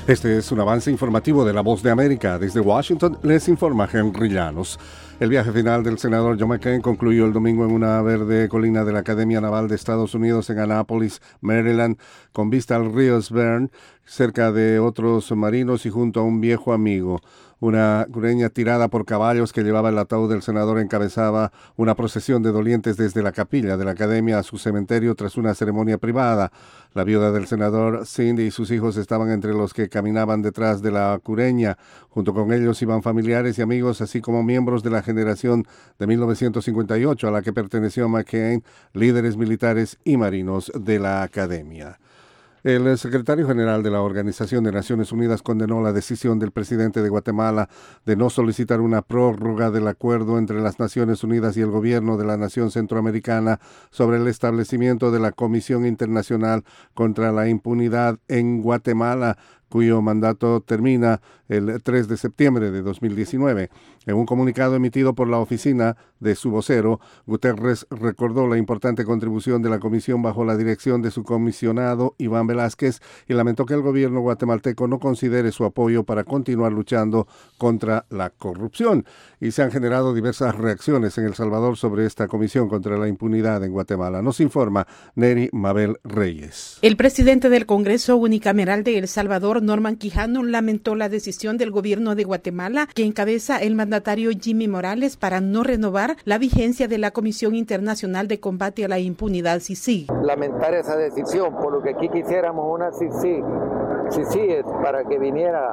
Este es un avance informativo de La Voz de América. Desde Washington les informa Henry Llanos. El viaje final del senador John McCain concluyó el domingo en una verde colina de la Academia Naval de Estados Unidos en Annapolis, Maryland, con vista al río Severn, cerca de otros marinos y junto a un viejo amigo. Una cureña tirada por caballos que llevaba el ataúd del senador encabezaba una procesión de dolientes desde la capilla de la Academia a su cementerio tras una ceremonia privada. La viuda del senador, Cindy, y sus hijos estaban entre los que caminaban detrás de la cureña. Junto con ellos iban familiares y amigos, así como miembros de la generación de 1958 a la que perteneció McCain, líderes militares y marinos de la Academia. El secretario general de la Organización de Naciones Unidas condenó la decisión del presidente de Guatemala de no solicitar una prórroga del acuerdo entre las Naciones Unidas y el gobierno de la nación centroamericana sobre el establecimiento de la Comisión Internacional contra la Impunidad en Guatemala, cuyo mandato termina el 3 de septiembre de 2019. En un comunicado emitido por la oficina de su vocero, Guterres recordó la importante contribución de la comisión bajo la dirección de su comisionado Iván Velázquez y lamentó que el gobierno guatemalteco no considere su apoyo para continuar luchando contra la corrupción. Y se han generado diversas reacciones en El Salvador sobre esta comisión contra la impunidad en Guatemala. Nos informa Neri Mabel Reyes. El presidente del Congreso Unicameral de El Salvador, Norman Quijano, lamentó la decisión del gobierno de Guatemala que encabeza el mandatario Jimmy Morales para no renovar la vigencia de la Comisión Internacional de Combate a la Impunidad, CICIG. Lamentar esa decisión, por lo que aquí quisiéramos una CICIG para que viniera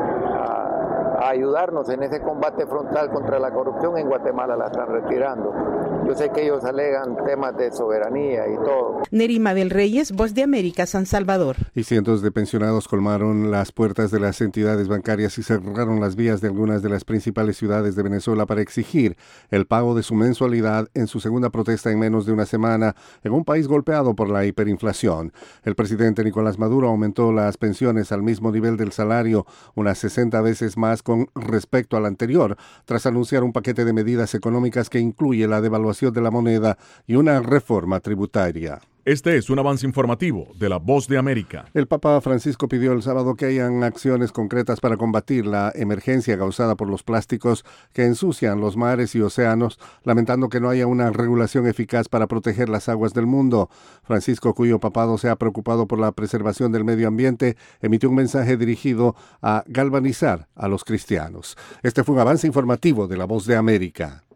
a ayudarnos en ese combate frontal contra la corrupción. En Guatemala la están retirando. Yo sé que ellos alegan temas de soberanía y todo. Neri Mabel Reyes, Voz de América, San Salvador. Y cientos de pensionados colmaron las puertas de las entidades bancarias y cerraron las vías de algunas de las principales ciudades de Venezuela para exigir el pago de su mensualidad en su segunda protesta en menos de una semana en un país golpeado por la hiperinflación. El presidente Nicolás Maduro aumentó las pensiones al mismo nivel del salario, unas 60 veces más con respecto al anterior, tras anunciar un paquete de medidas económicas que incluye la devaluación de la moneda y una reforma tributaria. Este es un avance informativo de La Voz de América. El Papa Francisco pidió el sábado que hayan acciones concretas para combatir la emergencia causada por los plásticos que ensucian los mares y océanos, lamentando que no haya una regulación eficaz para proteger las aguas del mundo. Francisco, cuyo papado se ha preocupado por la preservación del medio ambiente, emitió un mensaje dirigido a galvanizar a los cristianos. Este fue un avance informativo de La Voz de América.